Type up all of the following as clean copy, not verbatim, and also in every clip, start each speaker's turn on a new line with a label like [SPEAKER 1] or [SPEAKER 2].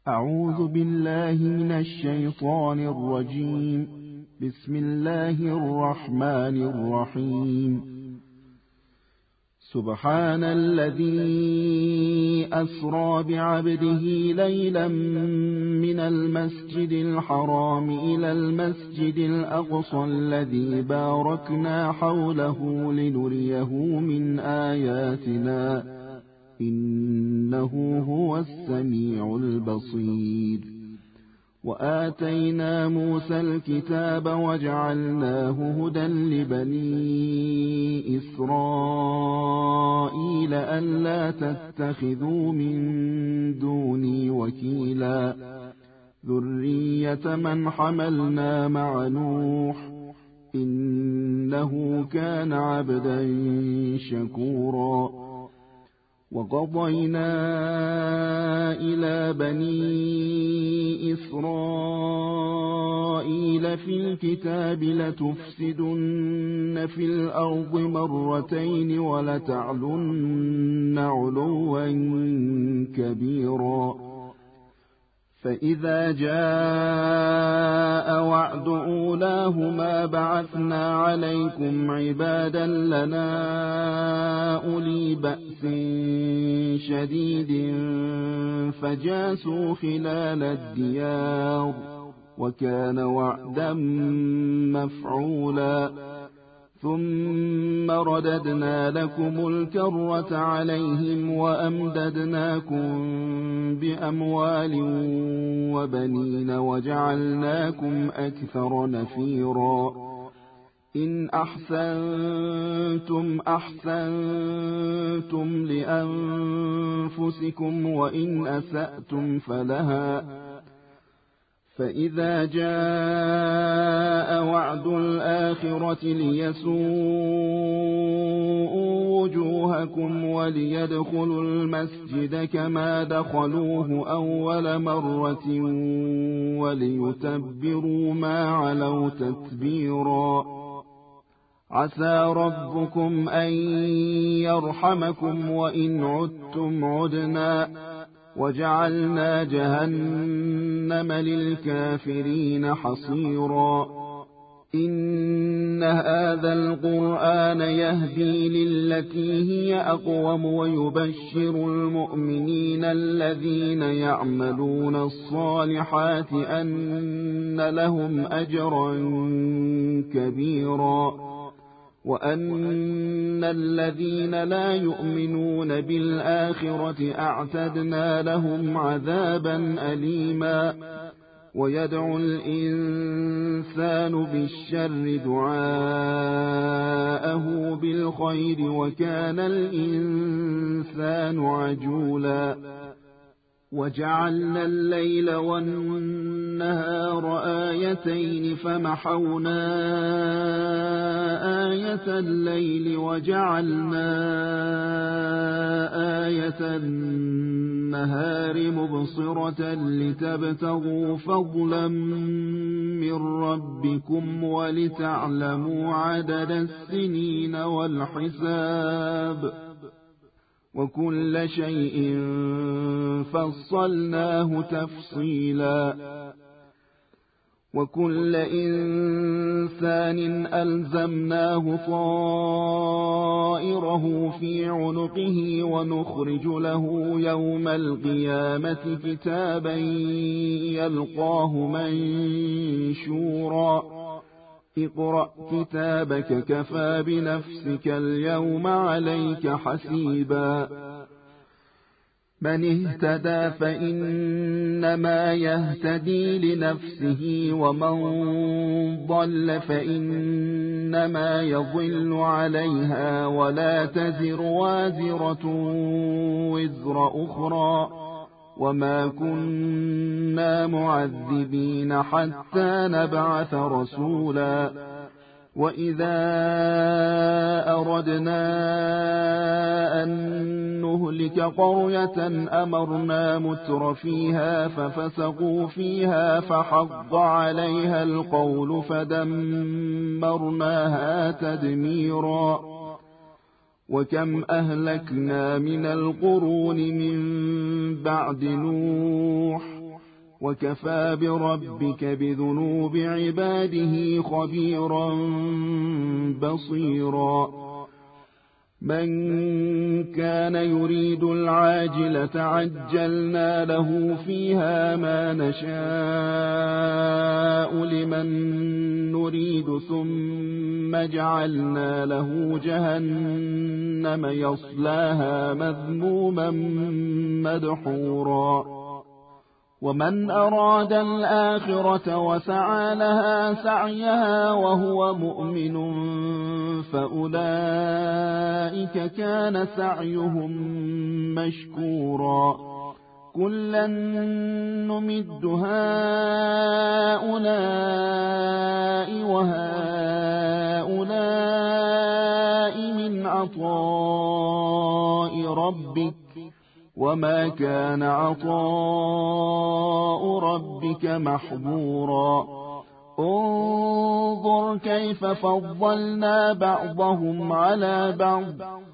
[SPEAKER 1] أعوذ بالله من الشيطان الرجيم. بسم الله الرحمن الرحيم. سبحان الذي أسرى بعبده ليلا من المسجد الحرام إلى المسجد الأقصى الذي باركنا حوله لنريه من آياتنا إنه هو السميع البصير. وآتينا موسى الكتاب وجعلناه هدى لبني إسرائيل ألا تتخذوا من دوني وكيلا ذرية من حملنا مع نوح إنه كان عبدا شكورا. وقضينا إلى بني إسرائيل في الكتاب لتفسدن في الأرض مرتين ولتعلن علوا كبيرا. فإذا جاء وعد أولاهما بعثنا عليكم عبادا لنا أولي بأس شديد فجاسوا خلال الديار وكان وعدا مفعولا. ثم رددنا لكم الكرة عليهم وأمددناكم بأموال وبنين وجعلناكم أكثر نفيرا. إن أحسنتم أحسنتم لأنفسكم وإن أسأتم فلها. فإذا جاء وعد الآخرة ليسوءوا وجوهكم وليدخلوا المسجد كما دخلوه أول مرة وليتبروا ما علوا تتبيرا. عسى ربكم أن يرحمكم وإن عدتم عدنا وجعلنا جهنم للكافرين حصيرا. إن هذا القرآن يهدي للتي هي أقوم ويبشر المؤمنين الذين يعملون الصالحات أن لهم أجرا كبيرا وأن الذين لا يؤمنون بالآخرة أعتدنا لهم عذابا أليما. ويدعو الإنسان بالشر دعاءه بالخير وكان الإنسان عجولا. وجعلنا الليل والنهار آيتين فمحونا آية الليل وجعلنا آية النهار مبصرة لتبتغوا فضلا من ربكم ولتعلموا عدد السنين والحساب وكل شيء فصلناه تفصيلا. وكل إنسان ألزمناه طائره في عنقه ونخرج له يوم القيامة كتابا يلقاه منشورا. اقرأ كتابك كفى بنفسك اليوم عليك حسيبا. من اهتدى فإنما يهتدي لنفسه ومن ضل فإنما يضل عليها ولا تزر وازرة وزر أخرى وما كنا معذبين حتى نبعث رسولا. وإذا أردنا أن نهلك قرية أمرنا متر فيها ففسقوا فيها فحق عليها القول فدمرناها تدميرا. وكم أهلكنا من القرون من بعد نوح وكفى بربك بذنوب عباده خبيرا بصيرا من كان يريد العاجلة عجلنا له فيها ما نشاء لمن نريد ثم جعلنا له جهنم يصلاها مذموما مدحورا ومن أراد الآخرة وسعى لها سعيها وهو مؤمن فأولئك كان سعيهم مشكورا كلا نمد هؤلاء وهؤلاء من عطاء ربك وما كان عطاء ربك محظورا انظر كيف فضلنا بعضهم على بعض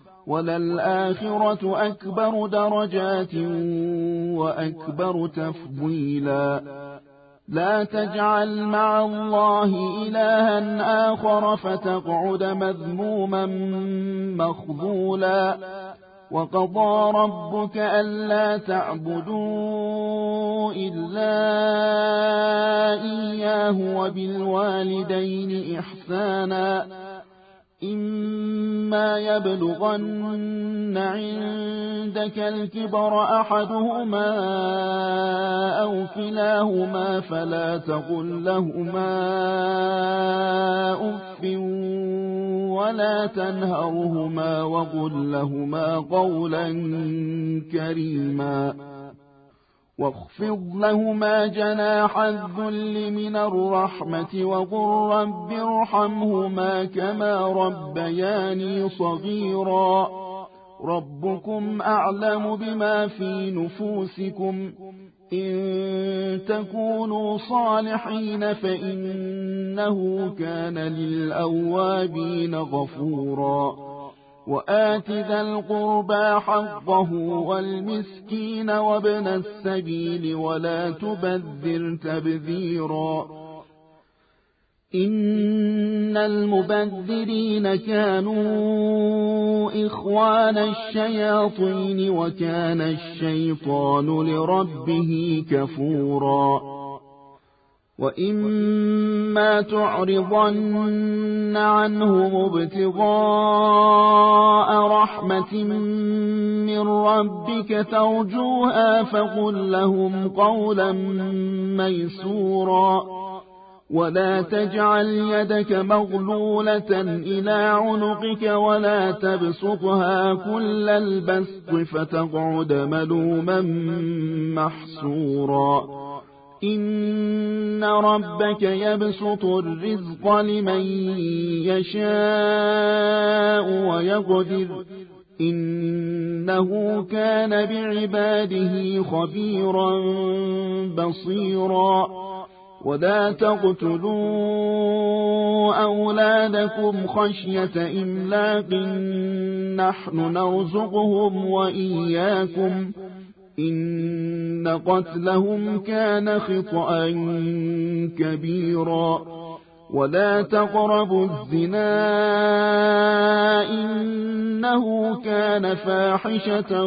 [SPEAKER 1] وللآخرة أكبر درجات وأكبر تفضيلا لا تجعل مع الله إلها آخر فتقعد مذموما مخذولا وقضى ربك ألا تعبدوا إلا إياه وبالوالدين إحسانا إما يبلغن عندك الكبر أحدهما أو كلاهما فلا تقل لهما أف ولا تنهرهما وقل لهما قولا كريما واخفض لهما جناح الذل من الرحمة وقل رب ارحمهما كما ربياني صغيرا ربكم أعلم بما في نفوسكم إن تكونوا صالحين فإنه كان للأوابين غفورا وآت ذا القربى حقه والمسكين وابن السبيل ولا تبذر تبذيرا إن المبذرين كانوا إخوان الشياطين وكان الشيطان لربه كفورا وإما تعرضن عنهم ابتغاء رحمة من ربك ترجوها فقل لهم قولا ميسورا ولا تجعل يدك مغلولة إلى عنقك ولا تبسطها كل البسط فتقعد ملوما محسورا إن ربك يبسط الرزق لمن يشاء ويقدر إنه كان بعباده خبيرا بصيرا ولا تقتلوا أولادكم خشية إملاق نحن نرزقهم وإياكم إن قتلهم كان خطأ كبيرا ولا تقربوا الزنا إنه كان فاحشة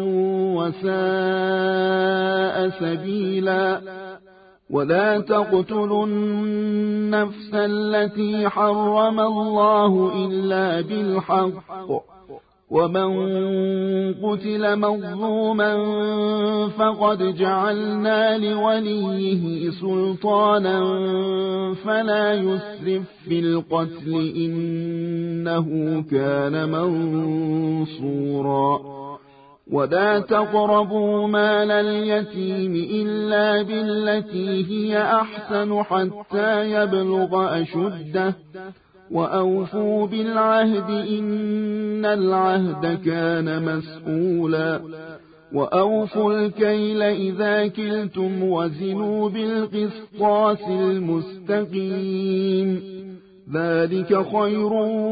[SPEAKER 1] وساء سبيلا ولا تقتلوا النفس التي حرم الله إلا بالحق ومن قتل مظلوما فقد جعلنا لوليه سلطانا فلا يسرف في القتل إنه كان منصورا ولا تقربوا مال اليتيم إلا بالتي هي أحسن حتى يبلغ أشده وأوفوا بالعهد إن العهد كان مسؤولا وأوفوا الكيل إذا كلتم وزنوا بالقسطاس المستقيم ذلك خير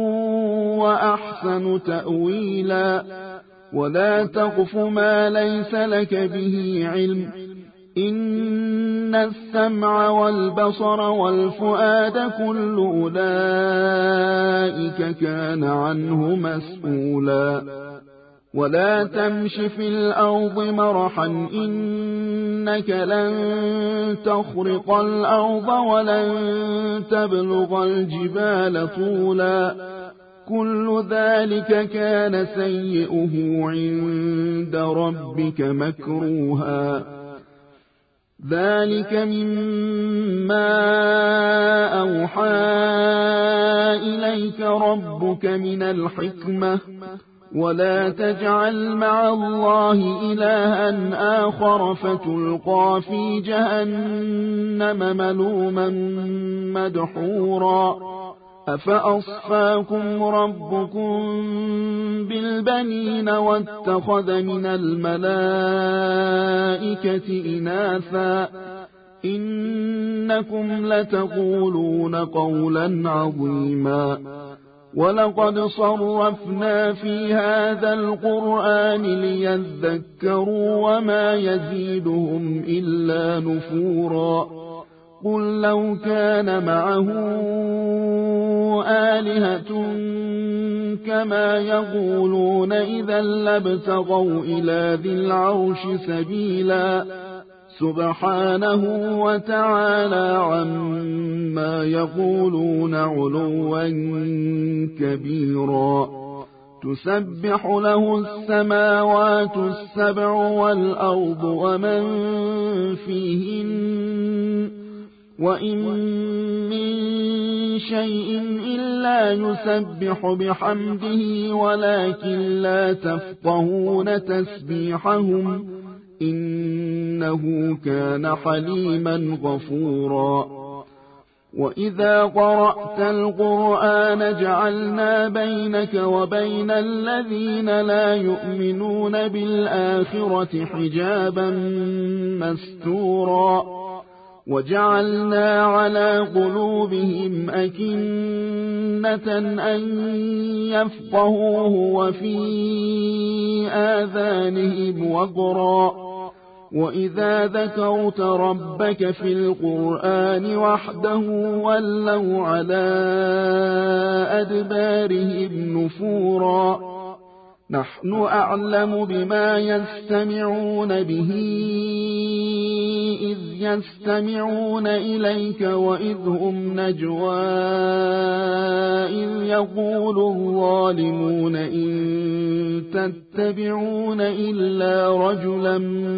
[SPEAKER 1] وأحسن تأويلا ولا تقف ما ليس لك به علم إن السمع والبصر والفؤاد كل أولئك كان عنه مسؤولا ولا تمش في الأرض مرحا إنك لن تخرق الأرض ولن تبلغ الجبال طولا كل ذلك كان سيئه عند ربك مكروها ذلك مما أوحى إليك ربك من الحكمة ولا تجعل مع الله إلها آخر فتلقى في جهنم ملوما مدحورا أفأصفاكم ربكم بالبنين واتخذ من الملائكة إناثا إنكم لتقولون قولا عظيما ولقد صرفنا في هذا القرآن ليذكروا وما يزيدهم إلا نفورا قل لو كان معه آلهة كما يقولون إذا لابتغوا إلى ذي العرش سبيلا سبحانه وتعالى عما يقولون علوا كبيرا تسبح له السماوات السبع والأرض ومن فيهن وإن من شيء إلا يسبح بحمده ولكن لا تفقهون تسبيحهم إنه كان حليما غفورا وإذا قرأت القرآن جعلنا بينك وبين الذين لا يؤمنون بالآخرة حجابا مستورا وجعلنا على قلوبهم أكنة أن يفقهوه وفي آذانهم وقرا وإذا ذكرت ربك في القرآن وحده ولوا على أدبارهم نفورا نحن أعلم بما يستمعون به إذ يستمعون إليك وإذ هم نجوى إذ يقول الظالمون إن تتبعون إلا رجلا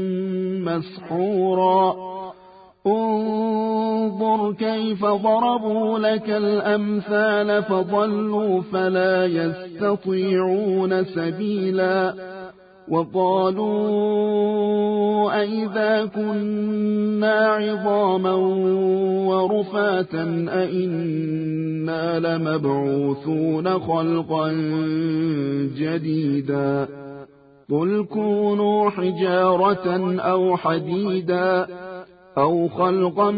[SPEAKER 1] مسحورا انظر كيف ضربوا لك الأمثال فضلوا فلا يستطيعون سبيلا وقالوا أئذا كنا عظاما ورفاتا أئنا لمبعوثون خلقا جديدا قل كونوا حجارة أو حديدا أو خلقا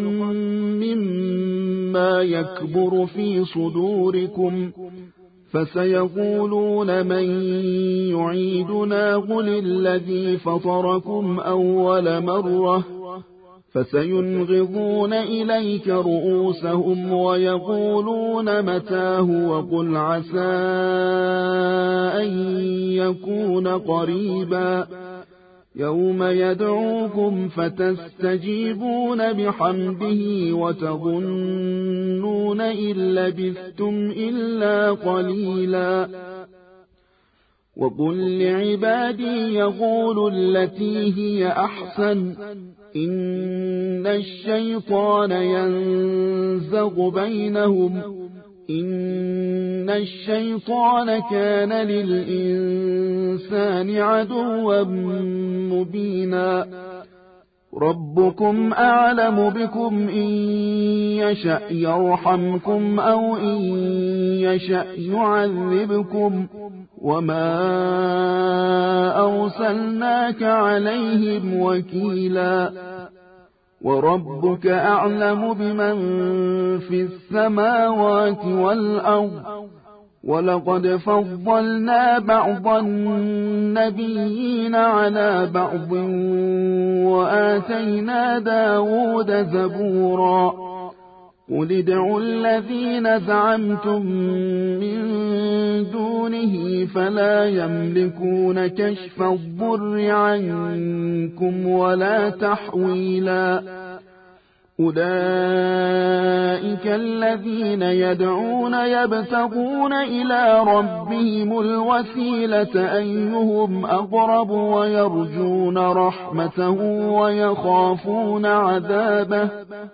[SPEAKER 1] مما يكبر في صدوركم فسيقولون من يعيدنا قل الذي فطركم أول مرة فسينغضون إليك رؤوسهم ويقولون متاه وقل عسى أن يكون قريبا يوم يدعوكم فتستجيبون بحمده وتظنون إن لبثتم إلا قليلا وقل لعبادي يقولوا التي هي أحسن إن الشيطان ينزغ بينهم إن الشيطان كان للإنسان عدوا مبينا ربكم أعلم بكم إن يشأ يرحمكم أو إن يشأ يعذبكم وما أرسلناك عليهم وكيلا وربك أعلم بمن في السماوات والأرض ولقد فضلنا بعض النبيين على بعض وآتينا داود زبورا قل ادعوا الذين زعمتم من دونه فلا يملكون كشف الضر عنكم ولا تحويلا أولئك الذين يدعون يبتغون إلى ربهم الوسيلة أيهم أقرب ويرجون رحمته ويخافون عذابه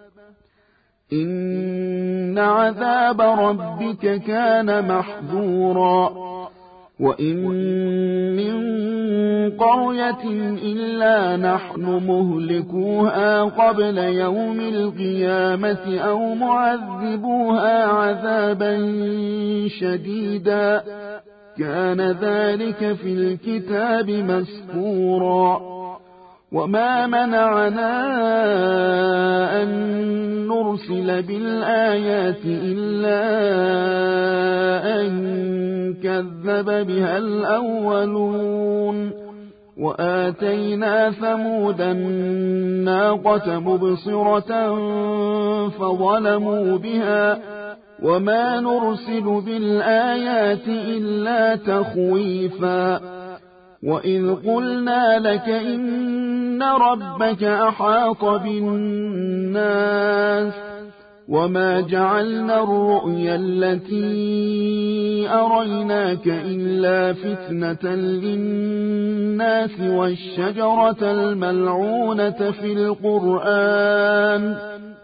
[SPEAKER 1] إن عذاب ربك كان محذورا وإن من قرية إلا نحن مهلكوها قبل يوم القيامة أو معذبوها عذابا شديدا كان ذلك في الكتاب مسطورا وما منعنا أن نرسل بالآيات إلا أن كذب بها الأولون وآتينا ثمود الناقة مبصرة فظلموا بها وما نرسل بالآيات إلا تخويفا وإذ قلنا لك إن ربك أحاط بالناس وما جعلنا الرؤيا التي أريناك إلا فتنة للناس والشجرة الملعونة في القرآن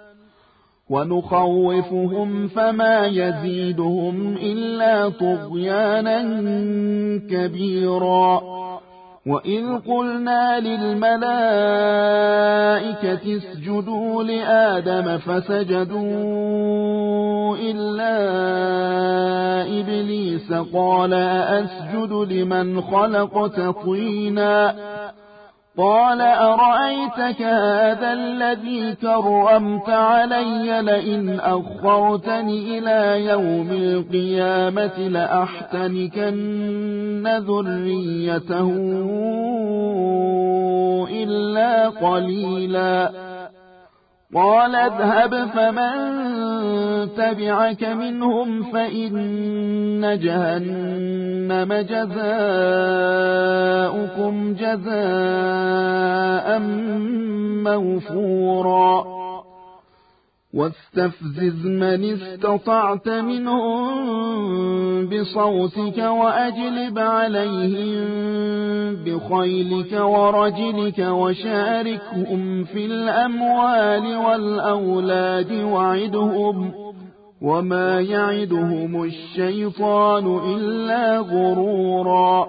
[SPEAKER 1] ونخوفهم فما يزيدهم إلا طغيانا كبيرا وإذ قلنا للملائكة اسجدوا لآدم فسجدوا إلا إبليس قال أسجد لمن خلقت طينا قال أرأيتك هذا الذي كرمت علي لئن أخرتني إلى يوم القيامة لأحتنكن ذريته إلا قليلا قال اذهب فمن تبعك منهم فإن جهنم جزاؤكم جزاء موفورا واستفزز من استطعت منهم بصوتك وأجلب عليهم بخيلك ورجلك وشاركهم في الأموال والأولاد وعدهم وما يعدهم الشيطان إلا غرورا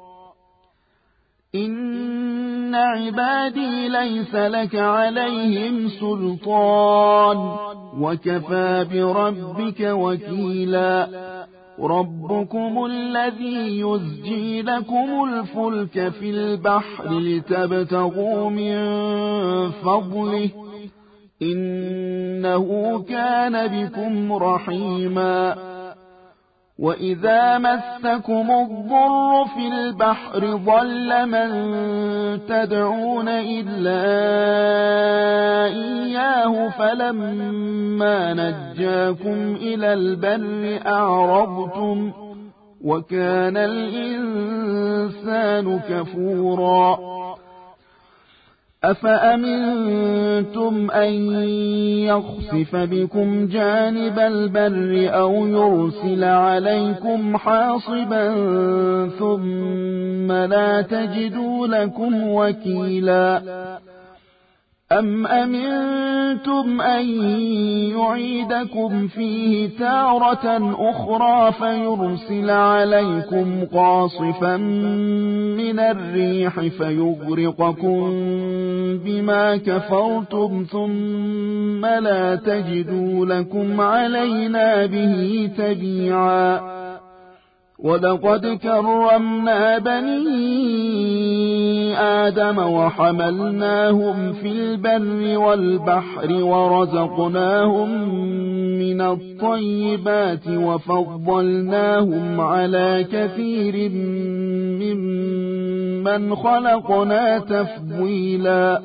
[SPEAKER 1] إن عبادي ليس لك عليهم سلطان وكفى بربك وكيلا ربكم الذي يزجي لكم الفلك في البحر لتبتغوا من فضله إنه كان بكم رحيما وإذا مسكم الضر في البحر ضل من تدعون إلا إياه فلما نجاكم إلى البر أعرضتم وكان الإنسان كفورا أفأمنتم أن يخسف بكم جانب البر أو يرسل عليكم حاصبا ثم لا تجدوا لكم وكيلا أم أمنتم أن يعيدكم فيه تارة أخرى فيرسل عليكم قاصفا من الريح فيغرقكم بما كفرتم ثم لا تجدوا لكم علينا به تبيعا ولقد كرمنا بني آدم وحملناهم في البر والبحر ورزقناهم من الطيبات وفضلناهم على كثير ممن خلقنا تفضيلا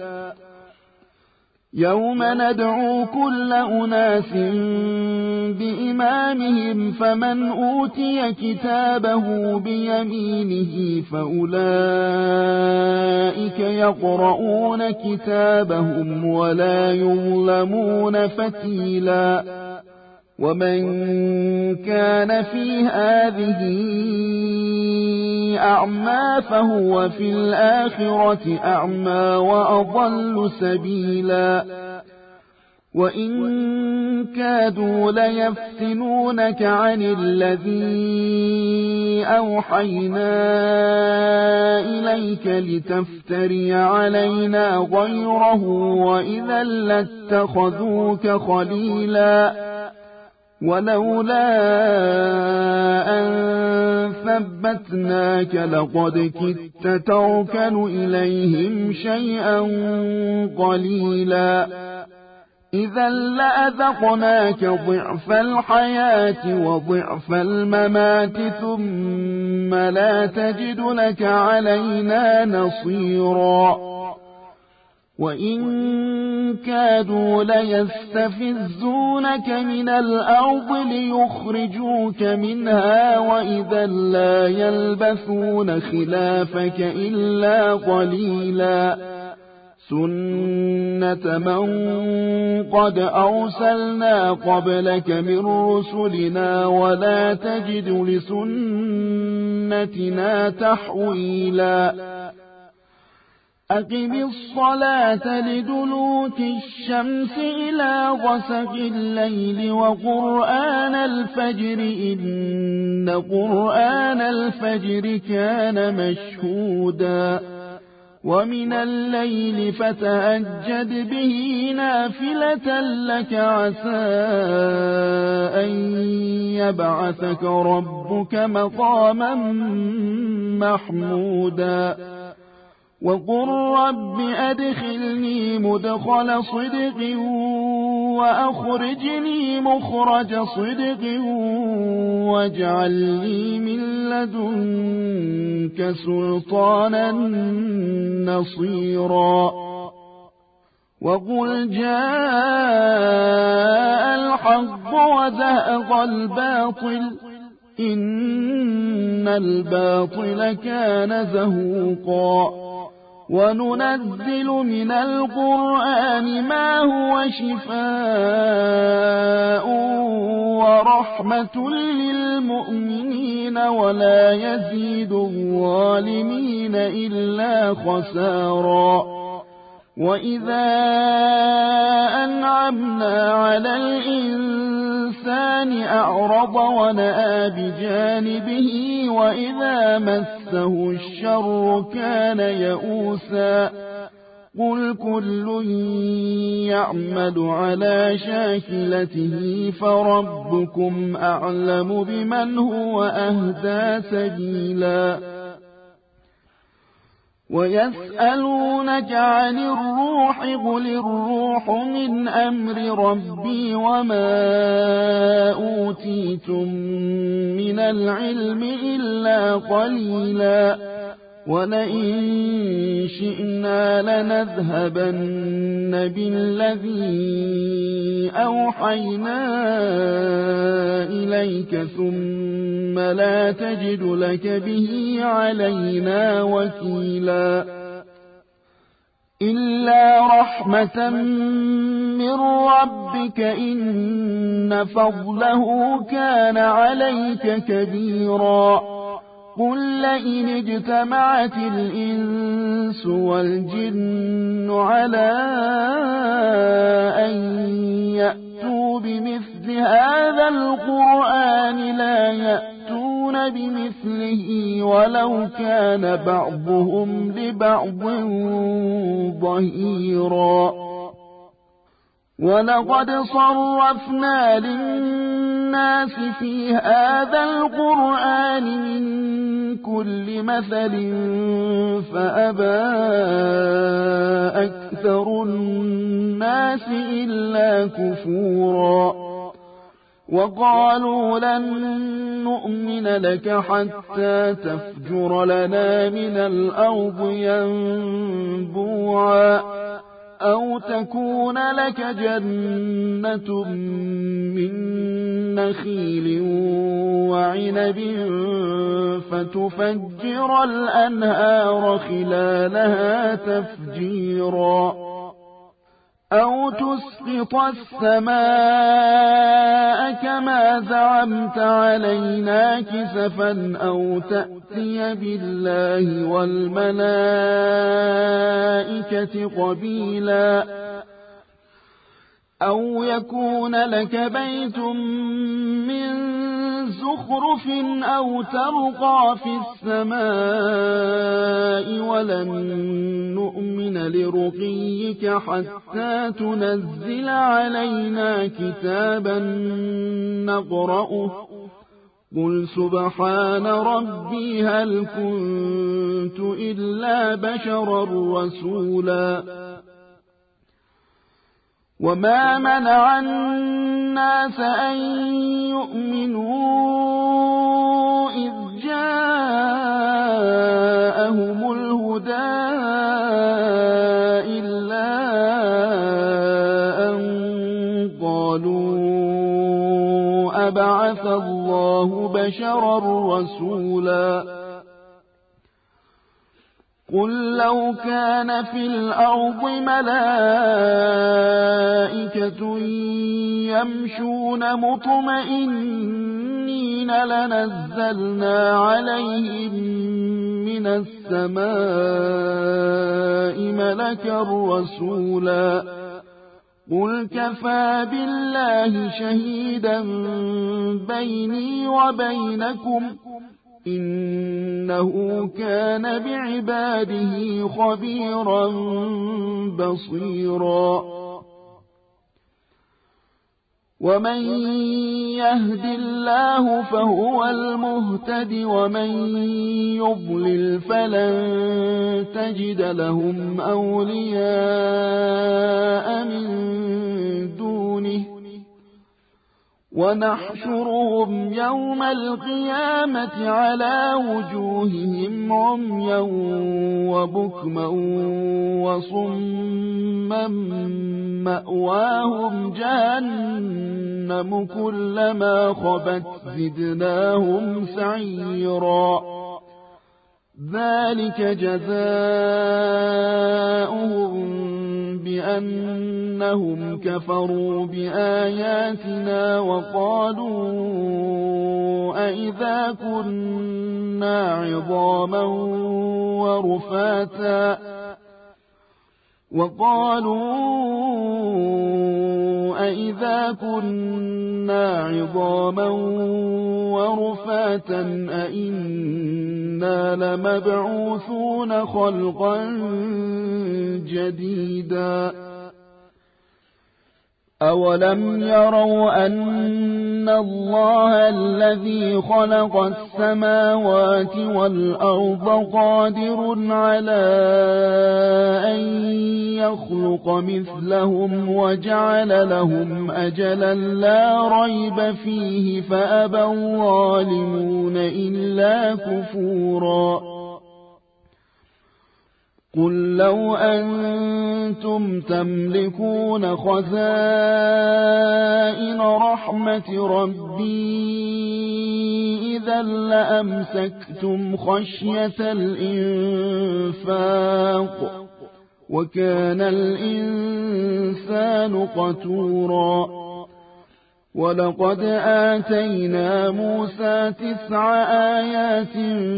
[SPEAKER 1] يوم ندعو كل أناس بإمامهم فمن أوتي كتابه بيمينه فأولئك يقرؤون كتابهم ولا يظلمون فتيلا ومن كان في هذه أعمى فهو في الآخرة أعمى وأضل سبيلا وإن كادوا ليفتنونك عن الذي أوحينا إليك لتفتري علينا غيره وإذا لاتخذوك خليلا ولولا أن ثبتناك لقد كدت تركن إليهم شيئا قليلا إذا لأذقناك ضعف الحياة وضعف الممات ثم لا تجد لك علينا نصيرا وإن كادوا ليستفزونك من الأرض ليخرجوك منها وإذا لا يلبثون خلافك إلا قليلا سنة من قد أرسلنا قبلك من رسلنا ولا تجد لسنتنا تحويلا أقم الصلاة لدلوك الشمس إلى غسق الليل وقرآن الفجر إن قرآن الفجر كان مشهودا ومن الليل فتهجد به نافلة لك عسى أن يبعثك ربك مقاما محمودا وقل رب أدخلني مدخل صدق وأخرجني مخرج صدق واجعل لي من لدنك سلطانا نصيرا وقل جاء الحق وزهق الباطل إن الباطل كان زهوقا وننزل من القرآن ما هو شفاء ورحمة للمؤمنين ولا يزيد الظالمين إلا خسارا وإذا أنعمنا على الإنسان أعرض ونأى بجانبه وإذا مسه الشر كان يئوسا قل كل يعمل على شاكلته فربكم أعلم بمن هو أهدى سبيلا ويسألونك عن الروح قل الروح من أمر ربي وما أوتيتم من العلم إلا قليلا ولئن شئنا لنذهبن بالذي أوحينا إليك ثم لا تجد لك به علينا وكيلا إلا رحمة من ربك إن فضله كان عليك كبيرا قل لئن اجتمعت الإنس والجن على أن يأتوا بمثل هذا القرآن لا يأتون بمثله ولو كان بعضهم لبعض ظهيرا ولقد صرفنا للناس في هذا القرآن من كل مثل فأبى أكثر الناس إلا كفورا وقالوا لن نؤمن لك حتى تفجر لنا من الأرض ينبوعا أو تكون لك جنة من نخيل وعنب فتفجر الأنهار خلالها تفجيرا أو تسقط السماء كما زعمت علينا كسفا أو تأتي بالله والملائكة قبيلا أو يكون لك بيت من زخرف أو ترقى في السماء ولن نؤمن لرقيك حتى تنزل علينا كتابا نقرأه قل سبحان ربي هل كنت إلا بشرا رسولا وما منع الناس أن يؤمنوا إذ جاءهم الهدى إلا أن قالوا أبعث الله بشرا رسولا قل لو كان في الأرض ملائكة يمشون مطمئنين لنزلنا عليهم من السماء ملكا رسولا قل كفى بالله شهيدا بيني وبينكم إنه كان بعباده خبيرا بصيرا ومن يهد الله فهو المهتد ومن يضلل فلن تجد لهم أولياء من دونه ونحشرهم يوم القيامة على وجوههم عميا وبكما وصما مأواهم جهنم كلما خبت زدناهم سعيرا ذلك جزاؤهم بأنهم كفروا بآياتنا وقالوا أئذا كنا عظاما ورفاتا أئنا لمبعوثون خلقا جديدا أولم يروا أن الله الذي خلق السماوات والأرض قادر على أن يخلق مثلهم وجعل لهم أجلا لا ريب فيه فأبى الظالمون إلا كفورا قل لو أنتم تملكون خزائن رحمة ربي إذا لأمسكتم خشية الإنفاق وكان الإنسان قتورا ولقد آتينا موسى 9 آيات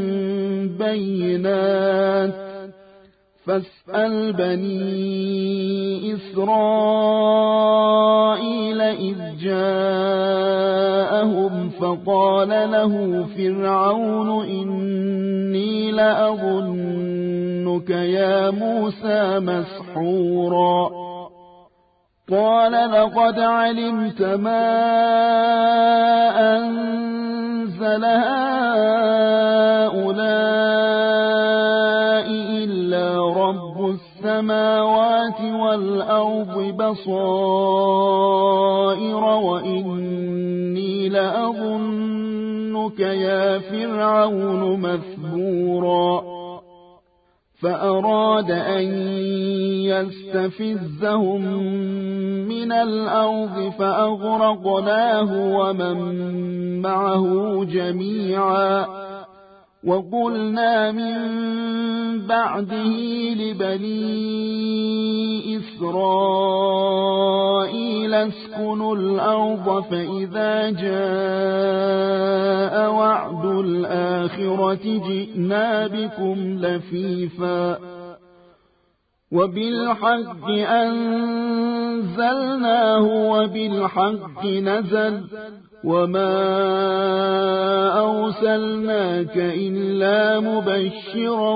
[SPEAKER 1] بينات فاسأل بني إسرائيل إذ جاءهم فقال له فرعون إني لأظنك يا موسى مسحورا قال لقد علمت ما أنزل هؤلاء إلا رب السماوات والأرض بصائر وإني لأظنك يا فرعون مثبورا فأراد أن يستفزهم من الأرض فأغرقناه ومن معه جميعا وقلنا من بعده لبني إسرائيل اسكنوا الأرض فإذا جاء وعد الآخرة جئنا بكم لفيفا وبالحق أنزلناه وبالحق نزل وما أرسلناك إلا مبشرا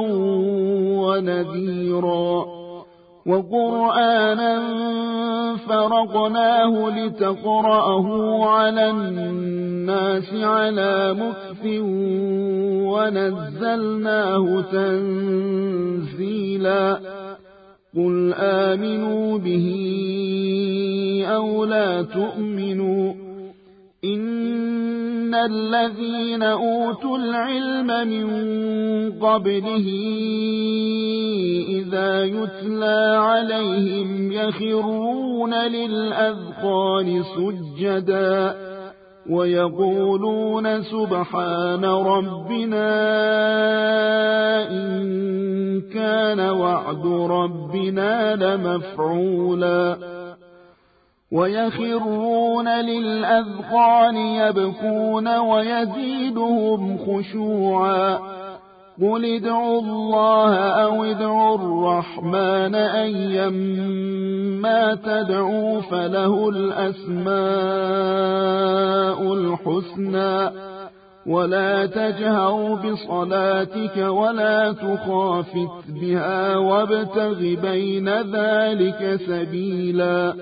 [SPEAKER 1] ونذيرا وقرآنا فرقناه لتقرأه على الناس على مكث ونزلناه تنزيلا قل آمنوا به أو لا تؤمنوا إن الذين أوتوا العلم من قبله إذا يتلى عليهم يخرون للأذقان سجدا ويقولون سبحان ربنا إن كان وعد ربنا لمفعولا ويخرون للأذقان يبكون ويزيدهم خشوعا قل ادعوا الله أو ادعوا الرحمن أيما تدعوا فله الأسماء الحسنى ولا تجهر بصلاتك ولا تخافت بها وابتغ بين ذلك سبيلا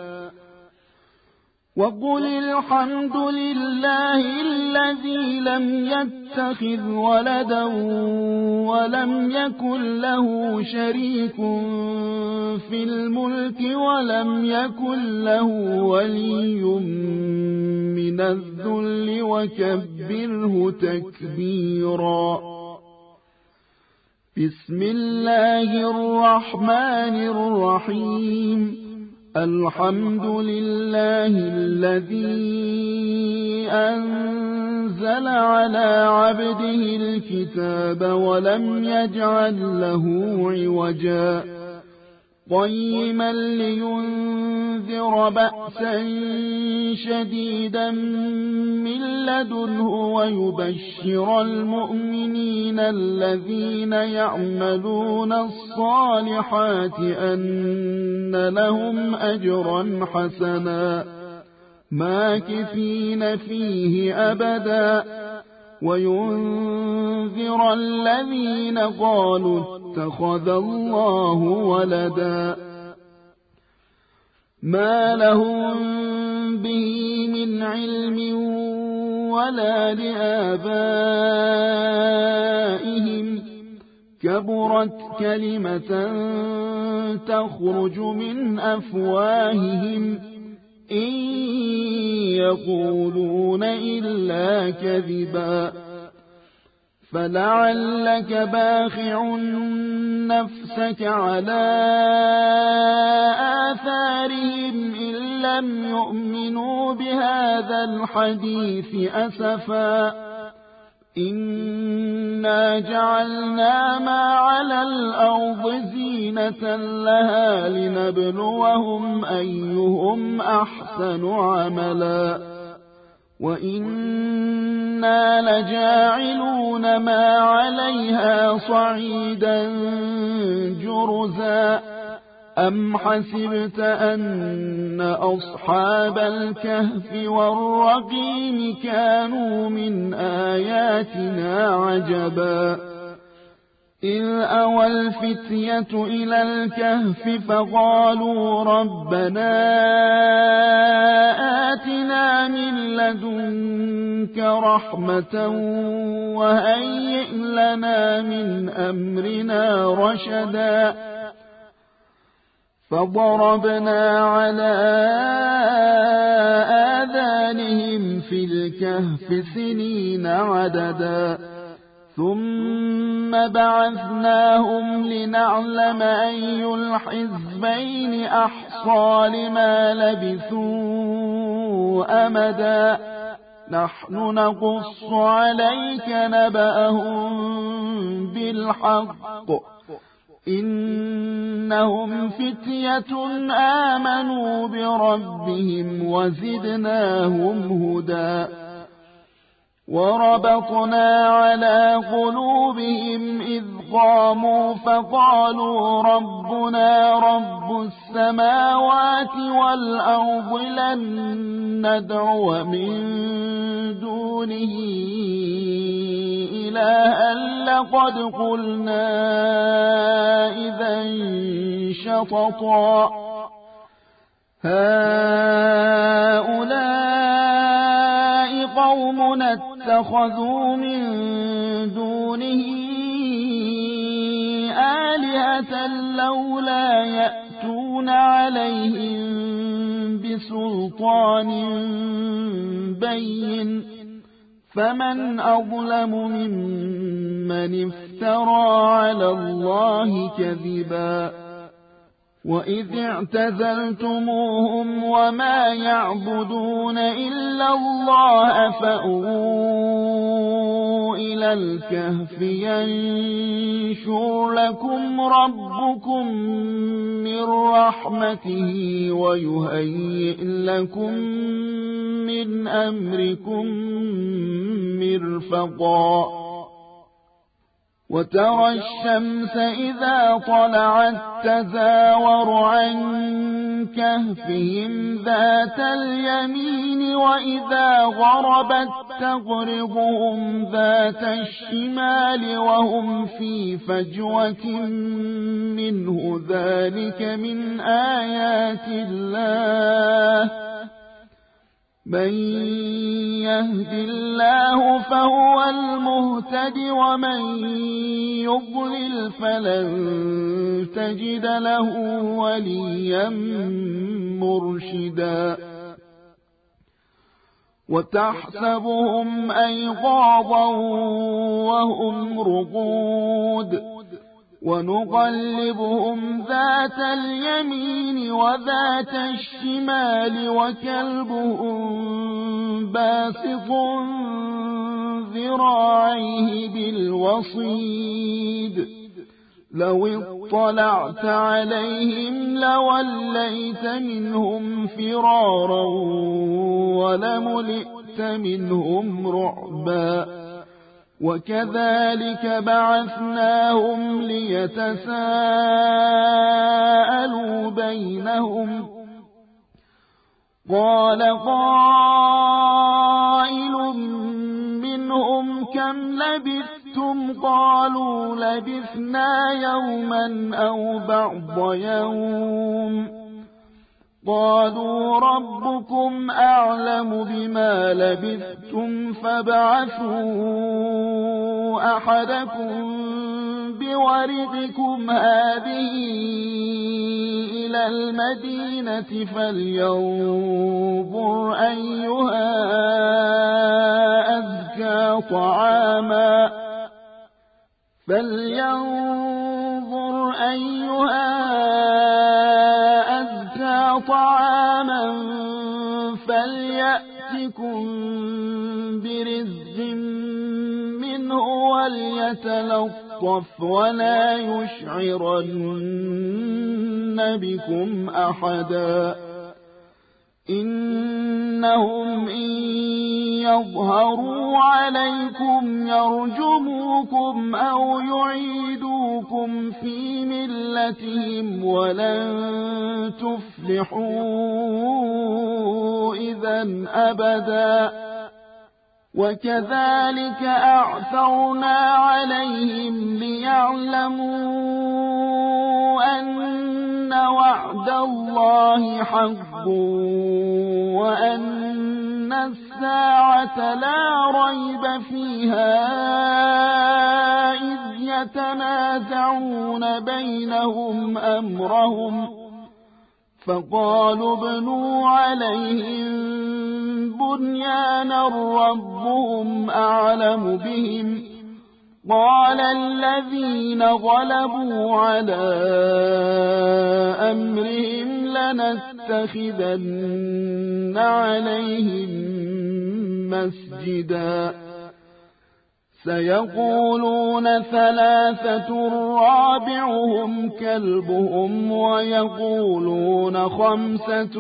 [SPEAKER 1] وقل الحمد لله الذي لم يتخذ ولدا ولم يكن له شريك في الملك ولم يكن له ولي من الذل وكبره تكبيرا بسم الله الرحمن الرحيم الحمد لله الذي أنزل على عبده الكتاب ولم يجعل له عوجا قيما لينذر بأسا شديدا من لدنه ويبشر المؤمنين الذين يعملون الصالحات أن لهم أجرا حسنا ماكثين فيه أبدا وينذر الذين قالوا اتخذ الله ولدا ما لهم به من علم ولا لآبائهم كبرت كلمة تخرج من أفواههم إن يقولون إلا كذبا فلعلك باخع نفسك على آثارهم إن لم يؤمنوا بهذا الحديث أسفا إنا جعلنا ما على الأرض زينة لها لنبلوهم أيهم أحسن عملا وإنا لجاعلون ما عليها صعيدا جرزا أم حسبت أن أصحاب الكهف والرقيم كانوا من آياتنا عجبا إذ أوى الفتية إلى الكهف فقالوا ربنا آتنا من لدنك رحمة وهيئ لنا من أمرنا رشدا فضربنا على آذانهم في الكهف سنين عددا ثم بعثناهم لنعلم أي الحزبين أحصى لما لبثوا أمدا نحن نقص عليك نبأهم بالحق إنهم فتية آمنوا بربهم وزدناهم هدى وربطنا على قلوبهم إذ قاموا فقالوا ربنا رب السماوات والأرض لن ندعو من دونه إلها لقد قلنا إذا شططا هؤلاء قومنا اتخذوا من دونه آلهة لولا يأتون عليهم بسلطان بين فمن أظلم ممن افترى على الله كذبا وإذ اعتزلتموهم وما يعبدون إلا الله فأووا إلى الكهف ينشر لكم ربكم من رحمته ويهيئ لكم من أمركم مرفقا وترى الشمس إذا طلعت تزاور عن كهفهم ذات اليمين وإذا غربت تغرضهم ذات الشمال وهم في فجوة منه ذلك من آيات الله من يهد الله فهو المهتد ومن يضلل فلن تجد له وليا مرشدا وتحسبهم أيقاظا وهم رقود ونقلبهم ذات اليمين وذات الشمال وكلبهم باسط ذراعيه بالوصيد لو اطلعت عليهم لوليت منهم فرارا ولملئت منهم رعبا وكذلك بعثناهم ليتساءلوا بينهم قال قائل منهم كم لبثتم قالوا لبثنا يوما أو بعض يوم قالوا ربكم أعلم بما لبثتم فابعثوا أحدكم بورقكم هذه إلى المدينة فلينظر أيها أزكى طعاما فليأتكم برزق منه وليتلطف ولا يشعرن بكم أحدا إنهم إن يظهروا عليكم يرجموكم أو يعيدوكم في ملتهم ولن تفلحوا إذا أبدا وكذلك أعثرنا عليهم ليعلموا أن وعد الله حق وأن الساعة لا ريب فيها إذ يتنازعون بينهم أمرهم فقالوا ابنوا عليهم بنيانا ربهم أعلم بهم قال الذين غلبوا على أمرهم لنتخذن عليهم مسجدا سيقولون ثلاثة رابعهم كلبهم ويقولون خمسة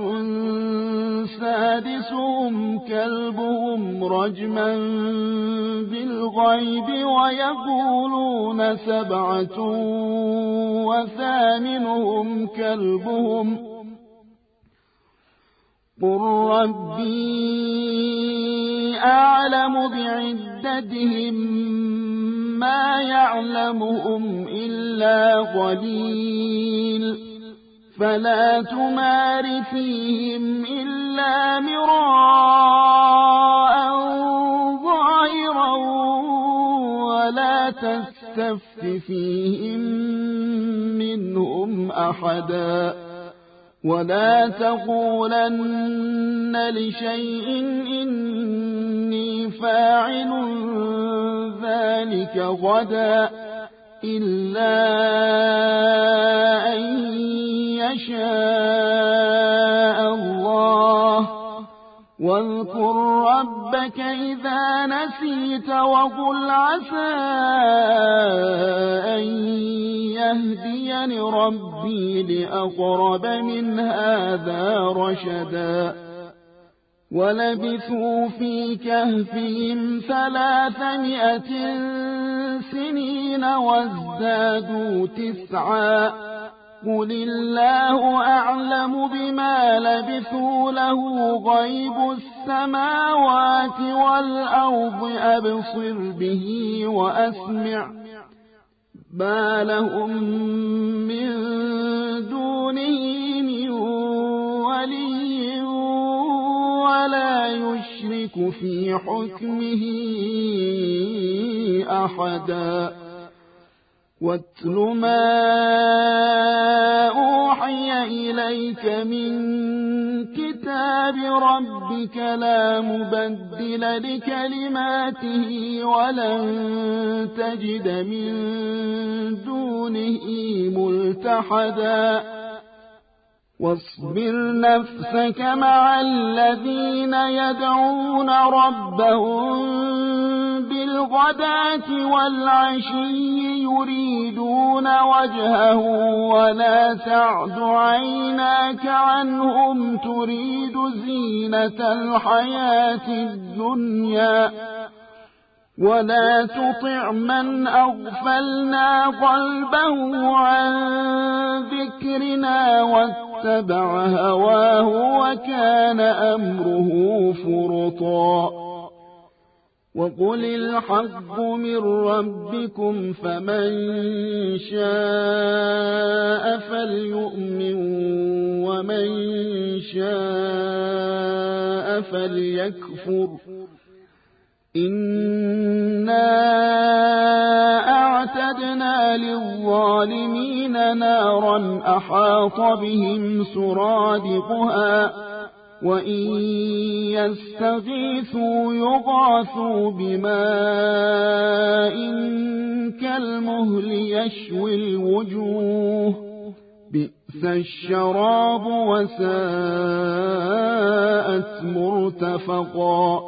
[SPEAKER 1] سادسهم كلبهم رجما بالغيب ويقولون سبعة وثامنهم كلبهم قل ربي أعلم بعدتهم ما يعلمهم إلا قليل فلا تمار فيهم إلا مراء ظاهرا ولا تستفت فيهم منهم أحدا ولا تقولن لشيء إني فاعل ذلك غدا إلا أن يشاء الله واذكر ربك إذا نسيت وقل عسى أن يهديني ربي لأقرب من هذا رشدا ولبثوا في كهفهم 300 سنين وازدادوا 9 قل الله أعلم بما لبثوا له غيب السماوات والأرض أبصر به وأسمع ما لهم من دونه من ولي ولا يشرك في حكمه أحدا واتل ما أوحي إليك من كتاب ربك لا مبدل لكلماته ولن تجد من دونه ملتحدا واصبر نفسك مع الذين يدعون ربهم بالغداة والعشي يريدون وجهه ولا تعد عيناك عنهم تريد زينة الحياة الدنيا ولا تطع من أغفلنا قلبه عن ذكرنا واتبع هواه وكان أمره فرطا وقل الحق من ربكم فمن شاء فليؤمن ومن شاء فليكفر إنا أعتدنا للظالمين نارا أحاط بهم سرادقها وإن يستغيثوا يغاثوا بماء كالمهل يشوي الوجوه بئس الشراب وساءت مرتفقا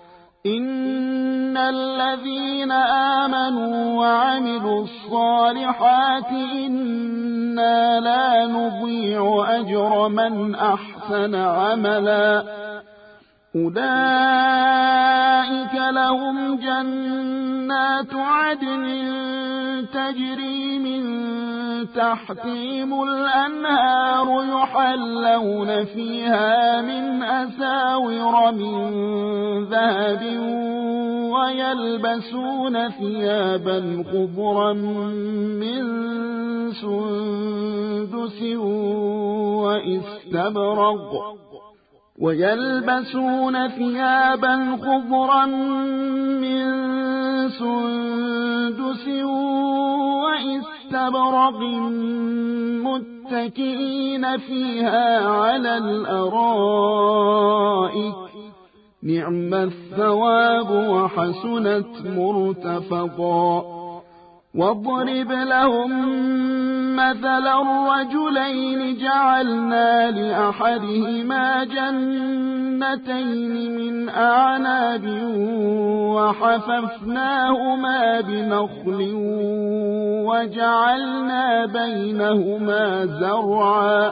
[SPEAKER 1] إن الذين آمنوا وعملوا الصالحات إنا لا نضيع أجر من أحسن عملا أولئك لهم جنات عدن تجري من تحتهم الأنهار يحلون فيها من أساور من ذهب ويلبسون ثيابا خضرا من سندس واستبرق متكئين فيها على الأرائك نعم الثواب وحسنت مرتفقا واضرب لهم مثلا الرجلين جعلنا لأحدهما جنتين من أعناب وحففناهما بنخل وجعلنا بينهما زرعا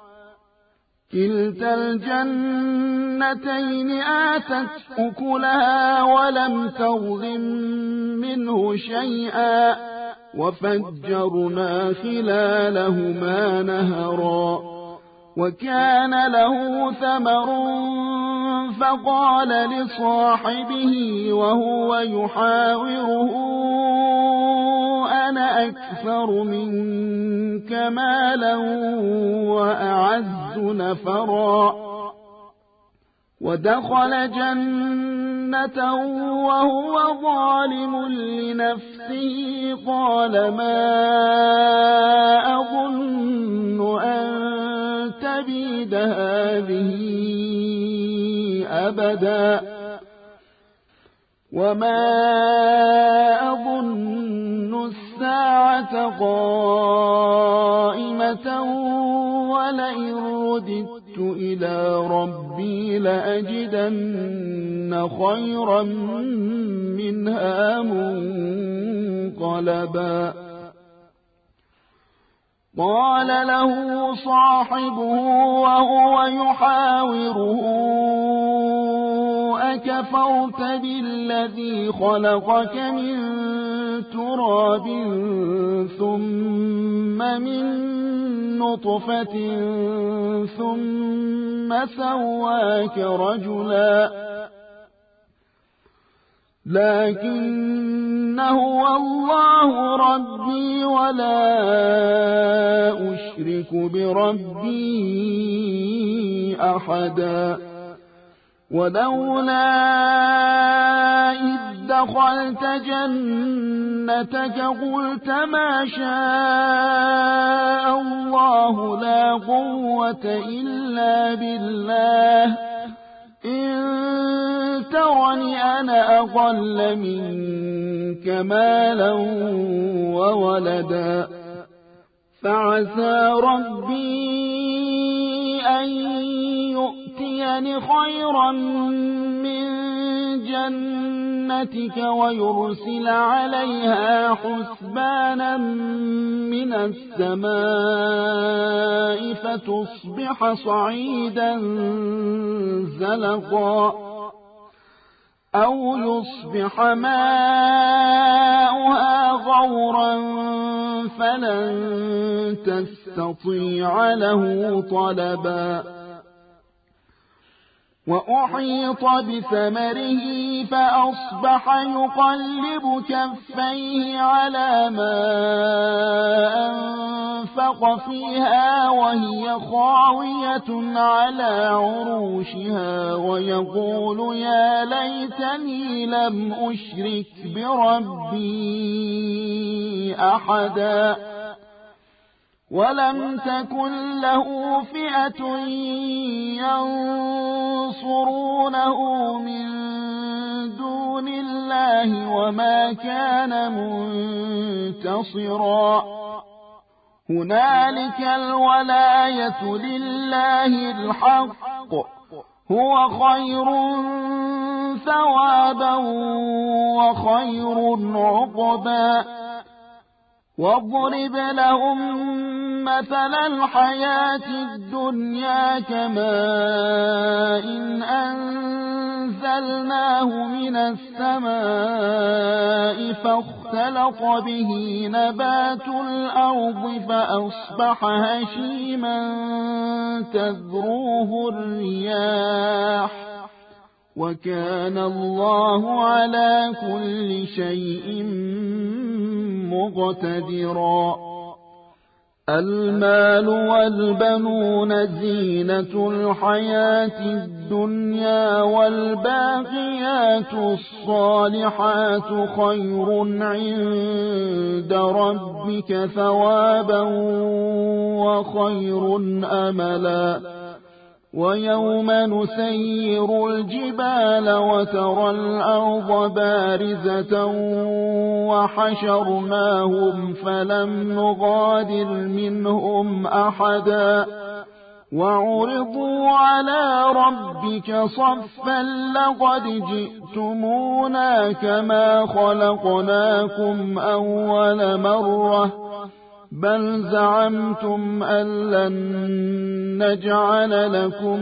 [SPEAKER 1] كلتا الجنتين آتت أكلها ولم تظلم منه شيئا وفجرنا خلالهما نهرا وكان له ثمر فقال لصاحبه وهو يحاوره أنا أكثر منك مالا وأعز نفرا ودخل جنته وهو ظالم لنفسه قال ما أظن أن تبيد هذه أبدا وما أظن الساعة قائمة ولئن رددت إلى ربي لأجدن خيرا منها منقلبا قال له صاحبه وهو يحاوره أكفرت بالذي خلقك من تراب ثم من نطفة ثم سواك رجلا لكن هو الله ربي ولا أشرك بربي أحدا ولولا إذ دخلت جنتك قلت ما شاء الله لا قوة إلا بالله إن ترني أنا أقل منك مالا وولدا فعسى ربي أن يؤتيني خيرا من جنتك ويرسل عليها حسبانا من السماء فتصبح صعيدا زلقا أو يصبح ماؤها غورا فلن تستطيع له طلبا وأحيط بثمره فأصبح يقلب كفيه على ما أنفق فيها وهي خاوية على عروشها ويقول يا ليتني لم أشرك بربي أحدا ولم تكن له فئة ينصرونه من دون الله وما كان منتصرا هنالك الولاية لله الحق هو خير ثوابا وخير عقبا واضرب لهم مثل الحياة الدنيا كماء أنزلناه من السماء فاختلط به نبات الأرض فأصبح هشيما تذروه الرياح وكان الله على كل شيء مقتدرا المال والبنون زينة الحياة الدنيا والباقيات الصالحات خير عند ربك ثوابا وخير أملا ويوم نسير الجبال وترى الأرض بارزة وحشرناهم فلم نغادر منهم أحدا وعرضوا على ربك صفا لقد جئتمونا كما خلقناكم أول مرة بل زعمتم أن لن نجعل لكم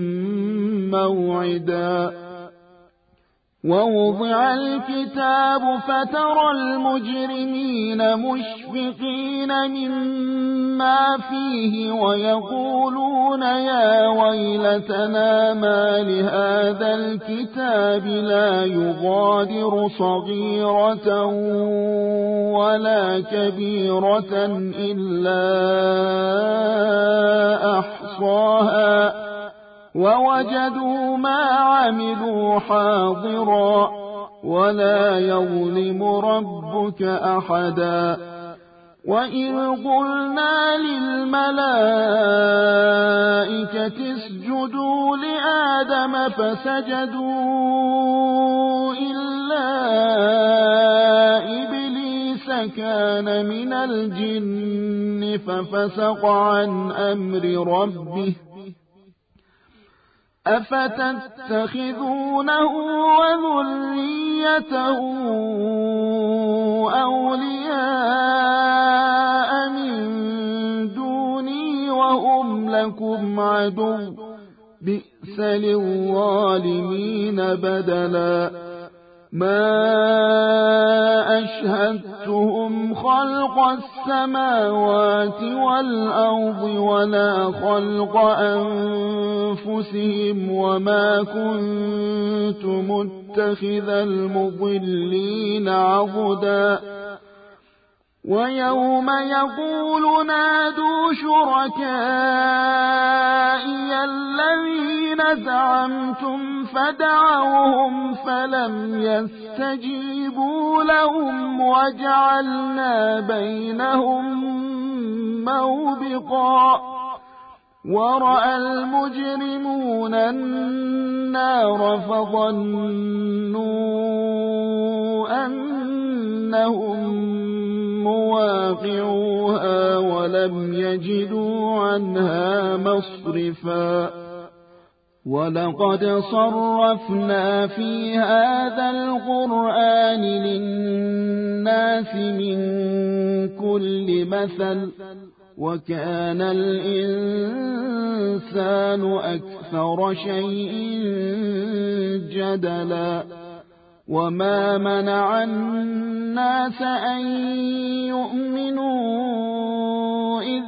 [SPEAKER 1] موعدا ووضع الكتاب فترى المجرمين مشفقين مما فيه ويقولون يا ويلتنا ما لهذا الكتاب لا يغادر صغيرة ولا كبيرة إلا أحصاها ووجدوا ما عملوا حاضرا ولا يظلم ربك أحدا وإذ قلنا للملائكة اسجدوا لآدم فسجدوا إلا إبليس كان من الجن ففسق عن أمر ربه أفتتخذونه وذريته أولياء من دوني وهم لكم عدو بئس للظالمين بدلا ما أشهدتهم خلق السماوات والأرض ولا خلق أنفسهم وما كنت متخذ المضلين عضدا ويوم يقول نادوا شركائي الذين زعمتم فدعوهم فلم يستجيبوا لهم وجعلنا بينهم موبقا ورأى المجرمون النار فظنوا أنهم مواقعوها ولم يجدوا عنها مصرفا ولقد صرفنا في هذا القرآن للناس من كل مثل وكان الإنسان أكثر شيء جدلا وما منع الناس أن يؤمنوا إذ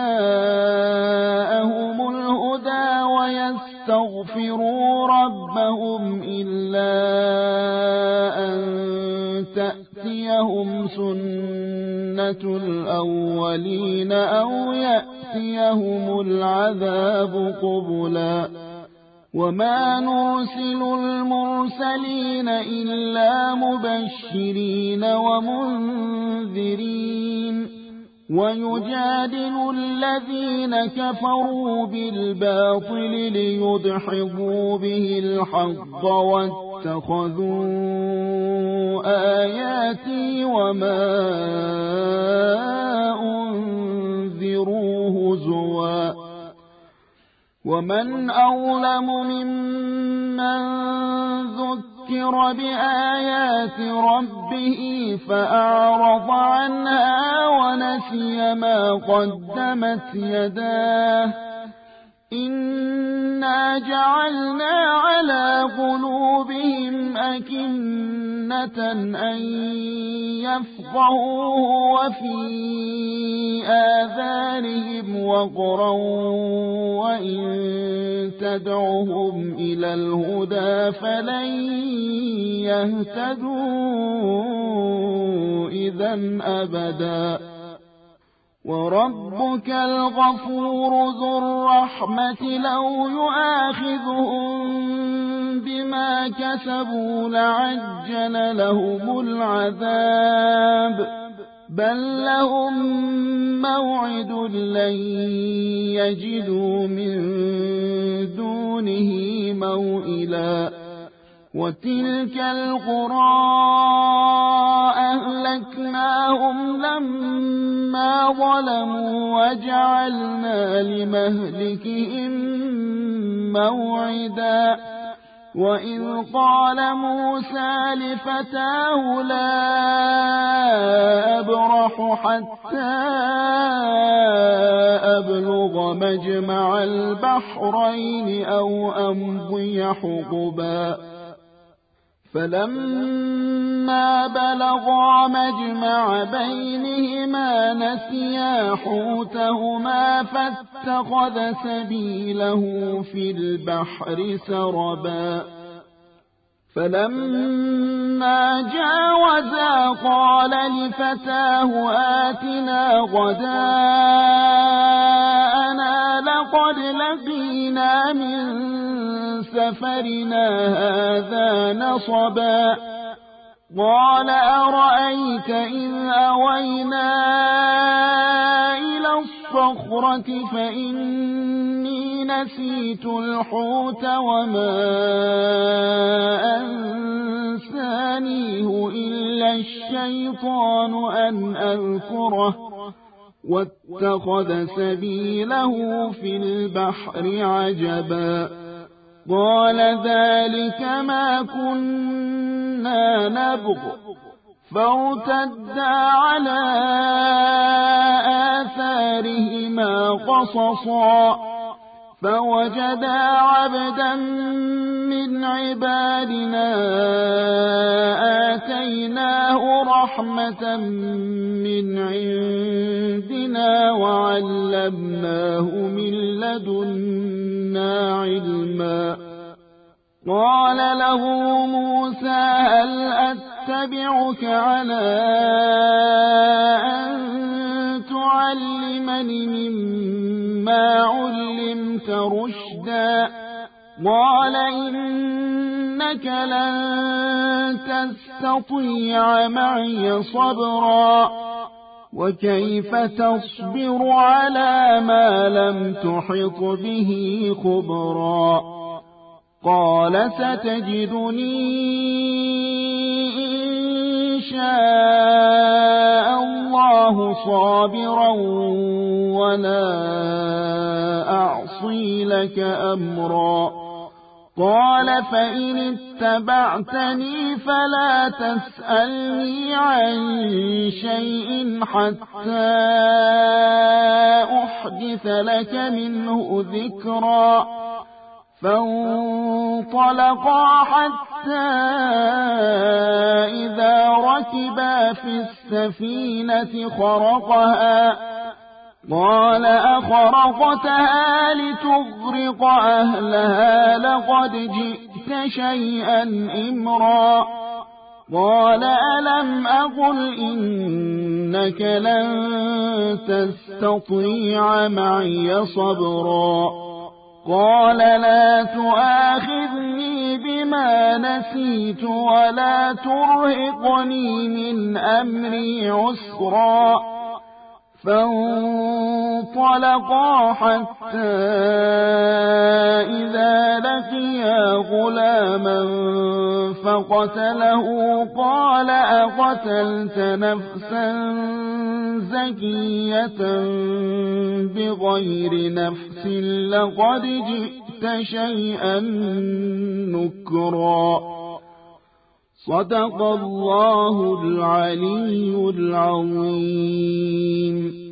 [SPEAKER 1] جاءهم الهدى ويستغفروا ربهم إلا أن تأتيهم سنة الأولين أو يأتيهم العذاب قبلا وما نرسل المرسلين إلا مبشرين ومنذرين ويجادل الذين كفروا بالباطل ليدحضوا به الحق واتخذوا آياتي وما أنذروا هزوا ومن أظلم ممن ذكر بآيات ربه فأعرض عنها ونسي ما قدمت يداه إنا جعلنا على قلوبهم أكنة أن يفقهوه وفي آذانهم وقرا وإن تدعهم إلى الهدى فلن يهتدوا إذا أبدا وربك الغفور ذو الرحمة لو يؤاخذهم بما كسبوا لعجل لهم العذاب بل لهم موعد لن يجدوا من دونه موئلا وتلك القرى أهلكناهم لما ظلموا وجعلنا لمهلكهم موعدا وإذ قال موسى لفتاه لا أبرح حتى أبلغ مجمع البحرين أو أمضي حقبا فلما بلغا مجمع بينهما نسيا حوتهما فاتخذ سبيله في البحر سربا فلما جاوزا قال لفتاه آتنا غداءنا لقد لقينا من سفرنا هذا نصبا قال أرأيت إذ أوينا إلى الصخرة فإني نسيت الحوت وما أنسانيه إلا الشيطان أن أذكره واتخذ سبيله في البحر عجبا قال ذلك ما كنا نبغ فارتدا على آثارهما قصصا فوجدا عبدا من عبادنا آتيناه رحمة من عندنا وعلمناه من لدنا علما قال له موسى هل أتبعك على أن تعلمني مما علمت رشدا قال إنك لن تستطيع معي صبرا وكيف تصبر على ما لم تحط به خبرا قال ستجدني إن شاء الله صابرا ولا أعصي لك أمرا قال فإن اتبعتني فلا تسألني عن شيء حتى أحدث لك منه ذكرا فانطلقا حتى إذا ركبا في السفينة خرقها قال أخرقتها لتغرق أهلها لقد جئت شيئا إمرا قال ألم أقل إنك لن تستطيع معي صبرا قال لا تؤاخذني بما نسيت ولا ترهقني من أمري عسرا فانطلقا حتى إذا لقيا غلاما فقتله قال أقتلت نفسا زكية بغير نفس لقد جئت شيئا نكرا صدق الله العلي العظيم.